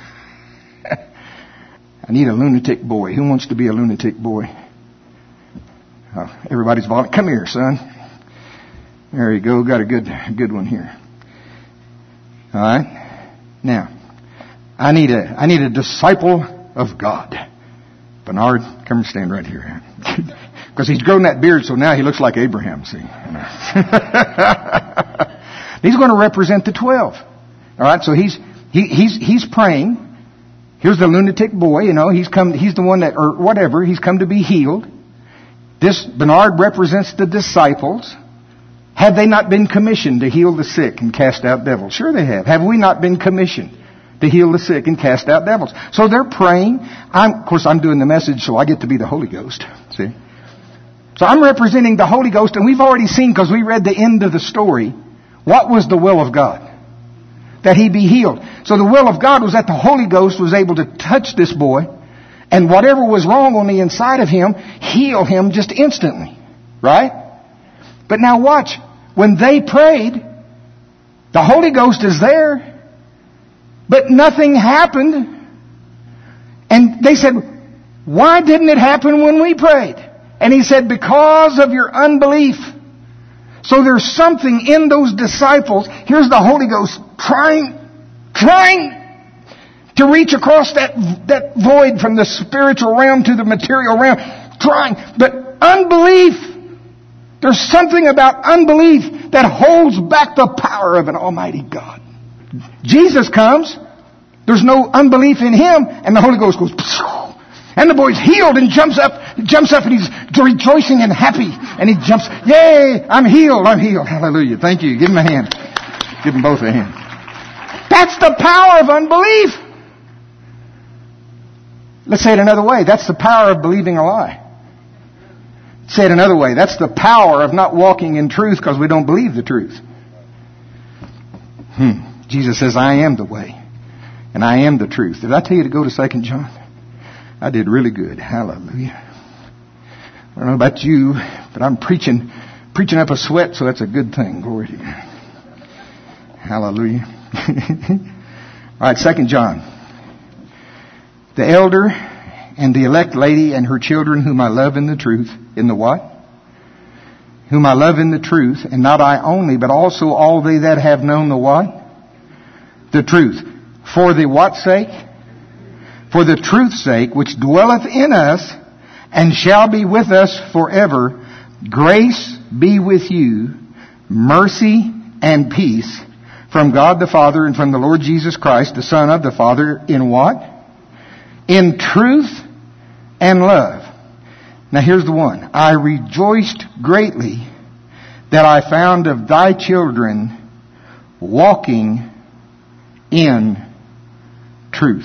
I need a lunatic boy. Who wants to be a lunatic boy? Oh, everybody's volunteering. Come here, son. There you go. Got a good, good one here. All right. Now, I need a, I need a disciple of God. Bernard, come and stand right here. Because he's grown that beard, so now he looks like Abraham. See, he's going to represent the twelve. All right. So he's he, he's he's praying. Here's the lunatic boy. You know, he's come. He's the one that, or whatever. He's come to be healed. This Bernard represents the disciples. Have they not been commissioned to heal the sick and cast out devils? Sure they have. Have we not been commissioned to heal the sick and cast out devils? So they're praying. I'm, of course, I'm doing the message, so I get to be the Holy Ghost. See? So I'm representing the Holy Ghost, and we've already seen, because we read the end of the story, what was the will of God? That he be healed. So the will of God was that the Holy Ghost was able to touch this boy, and whatever was wrong on the inside of him, heal him just instantly. Right? But now watch. When they prayed, the Holy Ghost is there, but nothing happened. And they said, why didn't it happen when we prayed? And he said, because of your unbelief. So there's something in those disciples. Here's the Holy Ghost trying, trying to reach across that, that void from the spiritual realm to the material realm. Trying. But unbelief. There's something about unbelief that holds back the power of an almighty God. Jesus comes, there's no unbelief in Him, and the Holy Ghost goes, and the boy's healed and jumps up, jumps up and he's rejoicing and happy. And he jumps, yay, I'm healed, I'm healed. Hallelujah. Thank you. Give him a hand. Give them both a hand. That's the power of unbelief. Let's say it another way. That's the power of believing a lie. Say it another way. That's the power of not walking in truth because we don't believe the truth. Hmm. Jesus says, I am the way and I am the truth. Did I tell you to go to Second John? I did really good. Hallelujah. I don't know about you, but I'm preaching, preaching up a sweat, so that's a good thing. Glory to God. Hallelujah. All right, Second John. The elder and the elect lady and her children whom I love in the truth. In the what? Whom I love in the truth, and not I only, but also all they that have known the what? The truth. For the what sake? For the truth's sake, which dwelleth in us, and shall be with us forever, grace be with you, mercy and peace, from God the Father and from the Lord Jesus Christ, the Son of the Father, in what? In truth and love. Now here's the one. I rejoiced greatly that I found of thy children walking in truth.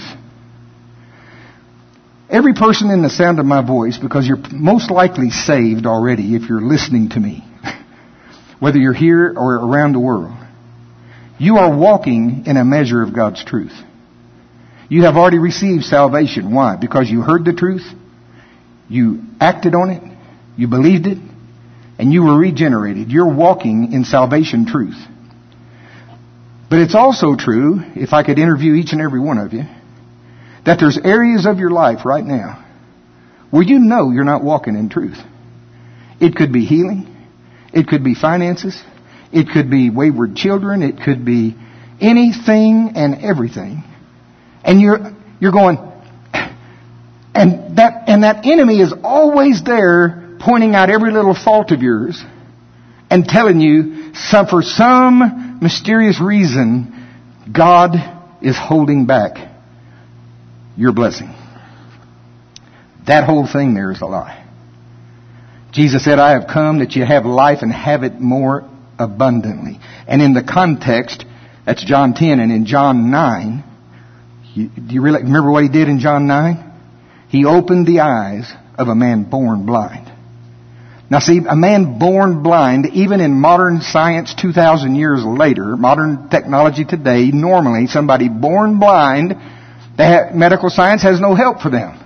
Every person in the sound of my voice, because you're most likely saved already if you're listening to me, whether you're here or around the world, you are walking in a measure of God's truth. You have already received salvation. Why? Because you heard the truth, you acted on it, you believed it, and you were regenerated. You're walking in salvation truth. But it's also true, if I could interview each and every one of you, that there's areas of your life right now where you know you're not walking in truth. It could be healing. It could be finances. It could be wayward children. It could be anything and everything. And you're, you're going, and that, and that enemy is always there pointing out every little fault of yours and telling you some, for some mysterious reason, God is holding back your blessing. That whole thing there is a lie. Jesus said, I have come that you have life and have it more abundantly. And in the context, that's John ten, and in John nine, you, do you really remember what He did in John nine? He opened the eyes of a man born blind. Now see, a man born blind, even in modern science two thousand years later, modern technology today, normally somebody born blind, they have, medical science has no help for them.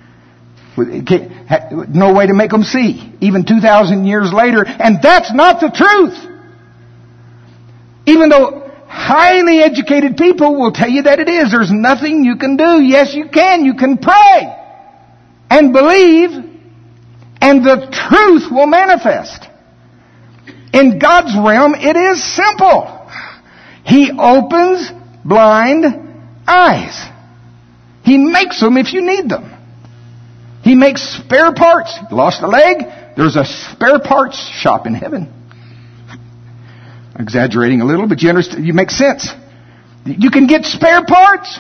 No way to make them see, even two thousand years later. And that's not the truth. Even though highly educated people will tell you that it is. There's nothing you can do. Yes, you can. You can pray and believe, and the truth will manifest. In God's realm, it is simple. He opens blind eyes. He makes them if you need them. He makes spare parts. You lost a leg? There's a spare parts shop in heaven. I'm exaggerating a little, but you understand. You make sense. You can get spare parts.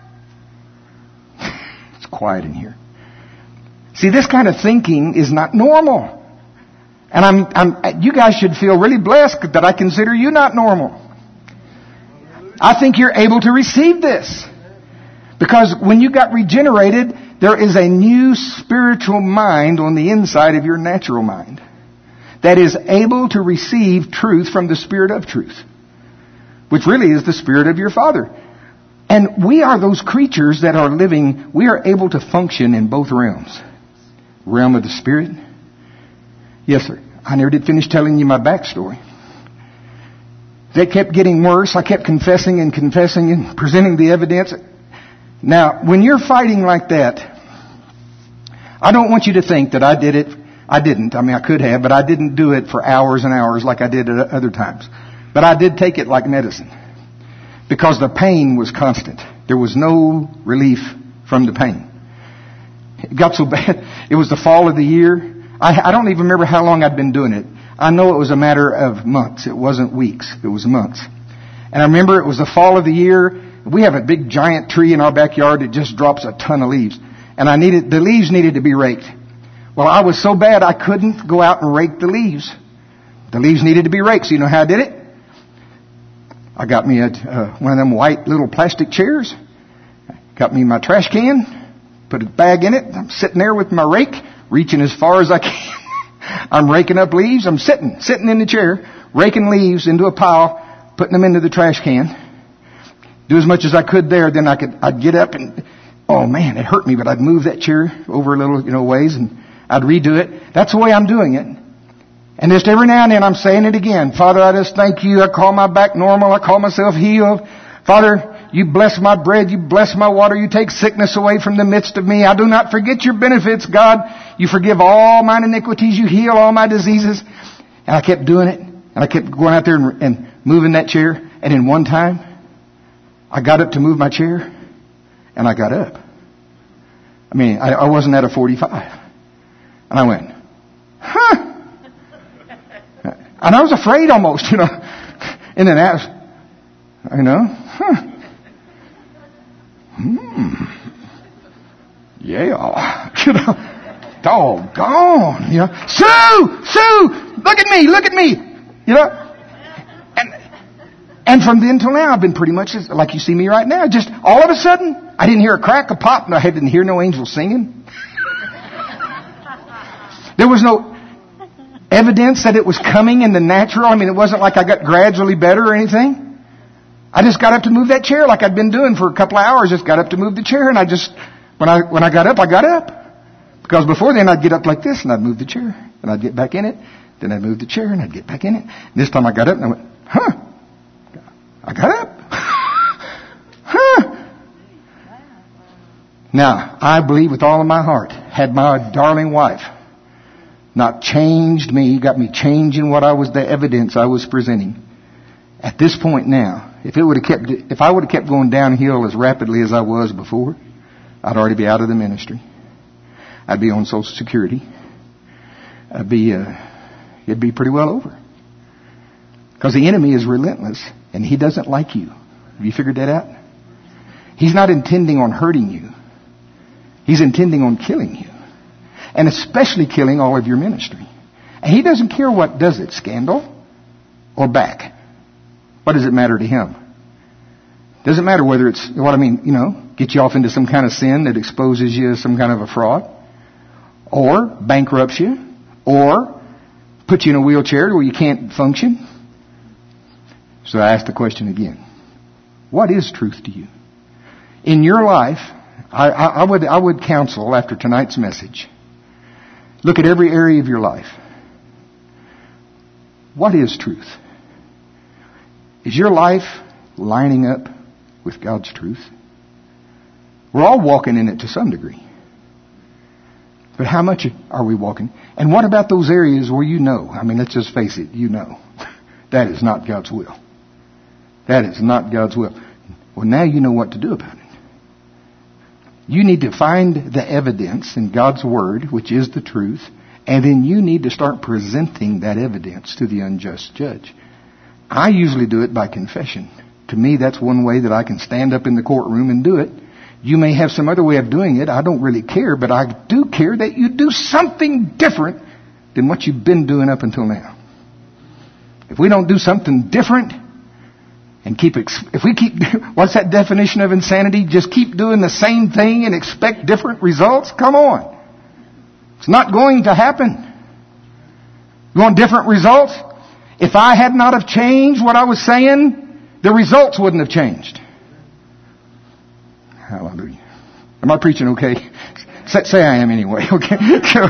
It's quiet in here. See, this kind of thinking is not normal. And I'm, I'm, you guys should feel really blessed that I consider you not normal. I think you're able to receive this. Because when you got regenerated, there is a new spiritual mind on the inside of your natural mind that is able to receive truth from the Spirit of truth, which really is the Spirit of your Father. And we are those creatures that are living, we are able to function in both realms. Realm of the Spirit. Yes, sir. I never did finish telling you my backstory. They kept getting worse. I kept confessing and confessing and presenting the evidence. Now, when you're fighting like that, I don't want you to think that I did it. I didn't. I mean, I could have, but I didn't do it for hours and hours like I did at other times. But I did take it like medicine because the pain was constant. There was no relief from the pain. It got so bad. It was the fall of the year. I, I don't even remember how long I'd been doing it. I know it was a matter of months. It wasn't weeks. It was months. And I remember it was the fall of the year. We have a big giant tree in our backyard that just drops a ton of leaves. And I needed, the leaves needed to be raked. Well, I was so bad I couldn't go out and rake the leaves. The leaves needed to be raked. So you know how I did it? I got me a, uh, one of them white little plastic chairs. Got me my trash can. Put a bag in it. I'm sitting there with my rake, reaching as far as I can. I'm raking up leaves. I'm sitting, sitting in the chair, raking leaves into a pile, putting them into the trash can. Do as much as I could there. Then I could, I'd get up and, oh man, it hurt me, but I'd move that chair over a little, you know, ways and I'd redo it. That's the way I'm doing it. And just every now and then I'm saying it again. Father, I just thank you. I call my back normal. I call myself healed. Father, you bless my bread. You bless my water. You take sickness away from the midst of me. I do not forget your benefits, God. You forgive all mine iniquities. You heal all my diseases. And I kept doing it. And I kept going out there and, and moving that chair. And in one time, I got up to move my chair. And I got up. I mean, I, I wasn't at a forty-five. And I went, huh. And I was afraid almost, you know. And then I was, you know, huh. Hmm. Yeah. You know, doggone, you know. Sue! Sue! Look at me! Look at me! You know. And, and from then till now, I've been pretty much like you see me right now. Just all of a sudden, I didn't hear a crack, a pop, and I didn't hear no angels singing. There was no evidence that it was coming in the natural. I mean, it wasn't like I got gradually better or anything. I just got up to move that chair like I'd been doing for a couple of hours. Just got up to move the chair, and I just, when I when I got up, I got up. Because before then, I'd get up like this, and I'd move the chair, and I'd get back in it. Then I'd move the chair, and I'd get back in it. And this time I got up, and I went, huh. I got up. Huh. Now, I believe with all of my heart, had my darling wife not changed me, got me changing what I was, the evidence I was presenting. At this point now, if it would have kept, if I would have kept going downhill as rapidly as I was before, I'd already be out of the ministry. I'd be on Social Security. I'd be, uh, it'd be pretty well over. Because the enemy is relentless, and he doesn't like you. Have you figured that out? He's not intending on hurting you. He's intending on killing you. And especially killing all of your ministry. And he doesn't care what does it, scandal or back. What does it matter to him? Doesn't matter whether it's, what I mean, you know, get you off into some kind of sin that exposes you as some kind of a fraud, or bankrupts you, or put you in a wheelchair where you can't function. So I ask the question again. What is truth to you? In your life, I, I, I would I would counsel after tonight's message, look at every area of your life. What is truth? Is your life lining up with God's truth? We're all walking in it to some degree. But how much are we walking? And what about those areas where you know, I mean, let's just face it, you know, that is not God's will. That is not God's will. Well, now you know what to do about it. You need to find the evidence in God's Word, which is the truth, and then you need to start presenting that evidence to the unjust judge. I usually do it by confession. To me, that's one way that I can stand up in the courtroom and do it. You may have some other way of doing it. I don't really care, but I do care that you do something different than what you've been doing up until now. If we don't do something different, and keep, if we keep, what's that definition of insanity? Just keep doing the same thing and expect different results? Come on. It's not going to happen. You want different results? If I had not have changed what I was saying, the results wouldn't have changed. Hallelujah. Am I preaching okay? Say, say I am anyway, okay? All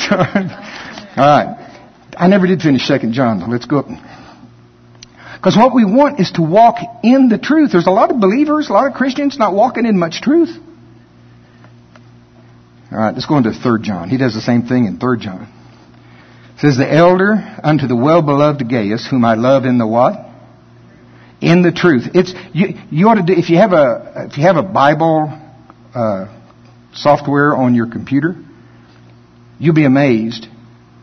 right. I never did finish Second John. Let's go up. Because what we want is to walk in the truth. There's a lot of believers, a lot of Christians not walking in much truth. All right, let's go into Third John. He does the same thing in Third John. It says, the elder unto the well-beloved Gaius, whom I love in the what? In the truth. It's you. You ought to do, if you have a if you have a Bible uh, software on your computer, you'll be amazed.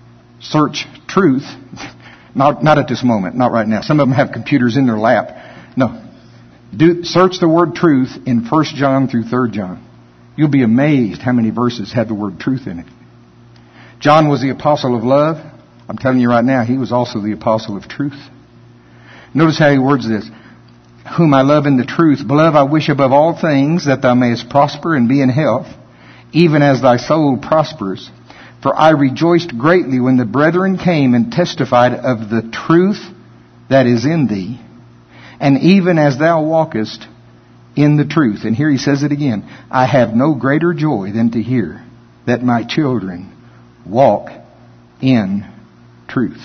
Search truth. Not not at this moment, not right now. Some of them have computers in their lap. No. Do, search the word truth in First John through Third John. You'll be amazed how many verses have the word truth in it. John was the apostle of love. I'm telling you right now, he was also the apostle of truth. Notice how he words this. Whom I love in the truth. Beloved, I wish above all things that thou mayest prosper and be in health, even as thy soul prospers. For I rejoiced greatly when the brethren came and testified of the truth that is in thee, and even as thou walkest in the truth. And here he says it again. I have no greater joy than to hear that my children walk in truth.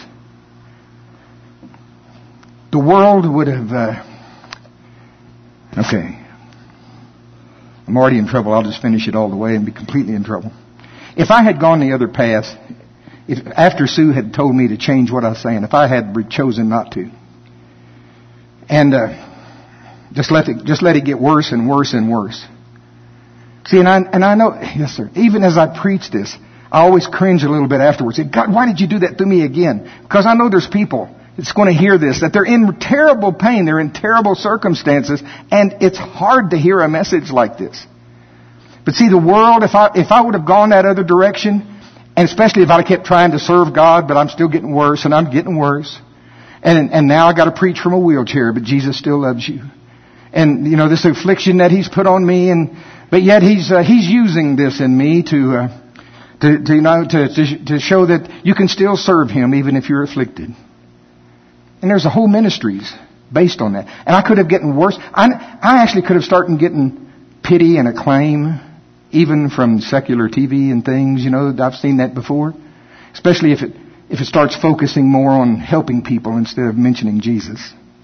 The world would have... Uh, okay. I'm already in trouble. I'll just finish it all the way and be completely in trouble. If I had gone the other path, if after Sue had told me to change what I was saying, if I had chosen not to, and uh, just let it just let it get worse and worse and worse. See, and I and I know, yes, sir. Even as I preach this, I always cringe a little bit afterwards. Say, God, why did you do that to me again? Because I know there's people that's going to hear this, that they're in terrible pain, they're in terrible circumstances, and it's hard to hear a message like this. But see, the world, if I if I would have gone that other direction, and especially if I kept trying to serve God, but I'm still getting worse, and I'm getting worse, and and now I got to preach from a wheelchair, but Jesus still loves you, and you know this affliction that He's put on me, and but yet He's uh, He's using this in me to uh, to, to you know to, to to show that you can still serve Him even if you're afflicted. And there's a whole ministries based on that, and I could have gotten worse. I I actually could have started getting pity and acclaim. Even from secular T V and things, you know, I've seen that before. Especially if it if it starts focusing more on helping people instead of mentioning Jesus.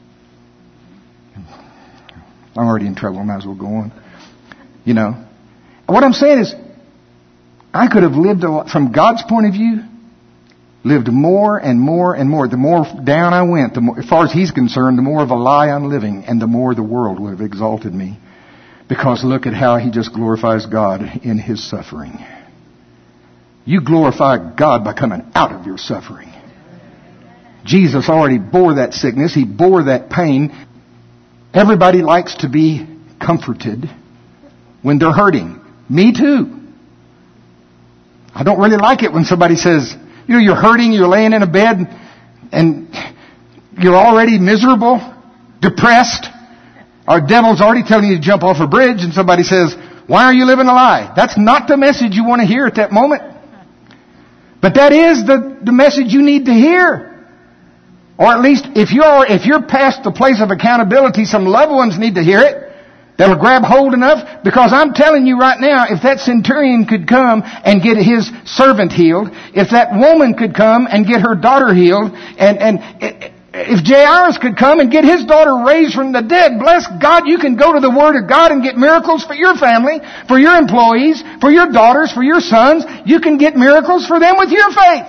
I'm already in trouble. I might as well go on. You know, what I'm saying is, I could have lived a lot, from God's point of view, lived more and more and more. The more down I went, the more, as far as He's concerned, the more of a lie I'm living, and the more the world would have exalted me. Because look at how He just glorifies God in His suffering. You glorify God by coming out of your suffering. Jesus already bore that sickness. He bore that pain. Everybody likes to be comforted when they're hurting. Me too. I don't really like it when somebody says, you know, you're hurting, you're laying in a bed, and you're already miserable, depressed. Our devil's already telling you to jump off a bridge, and somebody says, why are you living a lie? That's not the message you want to hear at that moment. But that is the, the message you need to hear. Or at least if you're, if you're past the place of accountability, some loved ones need to hear it. That'll grab hold enough. Because I'm telling you right now, if that centurion could come and get his servant healed, if that woman could come and get her daughter healed, and, and, it, if Jairus could come and get his daughter raised from the dead, bless God, you can go to the Word of God and get miracles for your family, for your employees, for your daughters, for your sons. You can get miracles for them with your faith.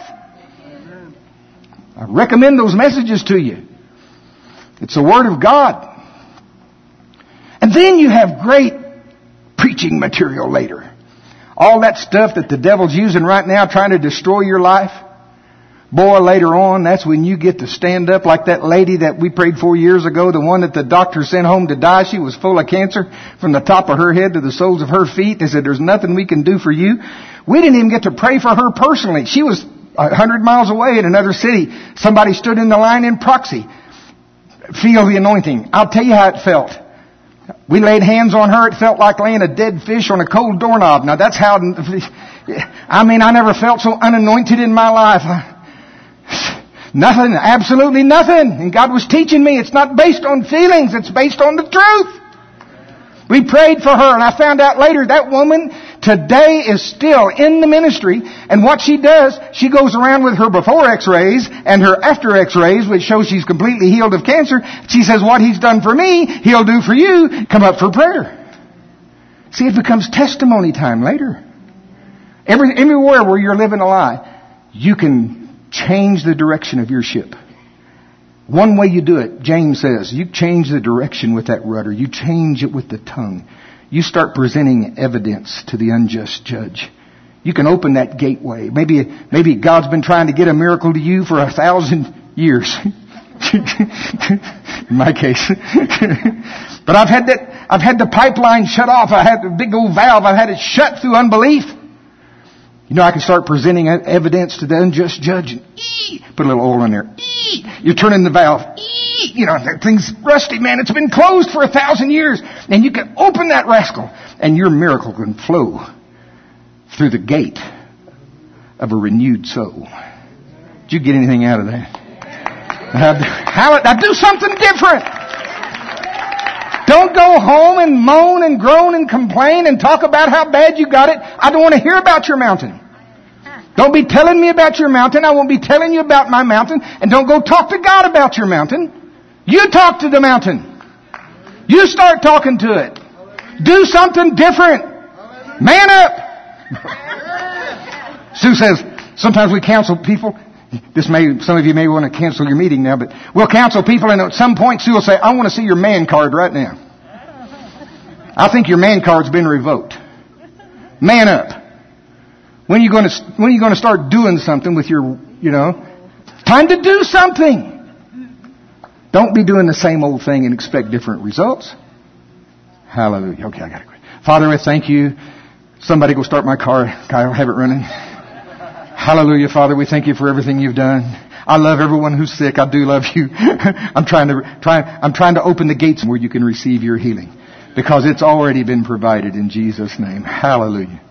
I recommend those messages to you. It's the Word of God. And then you have great preaching material later. All that stuff that the devil's using right now trying to destroy your life. Boy, later on, that's when you get to stand up like that lady that we prayed for years ago, the one that the doctor sent home to die. She was full of cancer from the top of her head to the soles of her feet. They said, there's nothing we can do for you. We didn't even get to pray for her personally. She was a hundred miles away in another city. Somebody stood in the line in proxy. Feel the anointing. I'll tell you how it felt. We laid hands on her. It felt like laying a dead fish on a cold doorknob. Now that's how, I mean, I never felt so unanointed in my life. Nothing, absolutely nothing. And God was teaching me it's not based on feelings, it's based on the truth. We prayed for her, and I found out later that woman today is still in the ministry. And what she does, she goes around with her before x-rays and her after x-rays, which shows she's completely healed of cancer. She says, what He's done for me, He'll do for you. Come up for prayer. See, it becomes testimony time later. Every, everywhere where you're living a lie, you can change the direction of your ship. One way you do it, James says, you change the direction with that rudder. You change it with the tongue. You start presenting evidence to the unjust judge. You can open that gateway. Maybe, maybe God's been trying to get a miracle to you for a thousand years. in my case. But I've had that, I've had the pipeline shut off. I had the big old valve. I've had it shut through unbelief. You know, I can start presenting evidence to the unjust judge. And ee, put a little oil in there. Ee, you're turning the valve. Ee, you know, that thing's rusty, man. It's been closed for a thousand years. And you can open that rascal, and your miracle can flow through the gate of a renewed soul. Did you get anything out of that? How, now do something different. Don't go home and moan and groan and complain and talk about how bad you got it. I don't want to hear about your mountain. Don't be telling me about your mountain. I won't be telling you about my mountain. And don't go talk to God about your mountain. You talk to the mountain. You start talking to it. Do something different. Man up. Sue says, sometimes we counsel people. This may, some of you may want to cancel your meeting now, but we'll counsel people, and at some point Sue will say, I want to see your man card right now. I think your man card's been revoked. Man up. When are you going to, when are you going to start doing something with your, you know, time to do something. Don't be doing the same old thing and expect different results. Hallelujah. Okay, I got to quit. Father, I thank you. Somebody go start my car. I'll have it running. Hallelujah, Father. We thank you for everything you've done. I love everyone who's sick. I do love you. I'm trying to try. I'm trying to open the gates where you can receive your healing, because it's already been provided in Jesus' name. Hallelujah.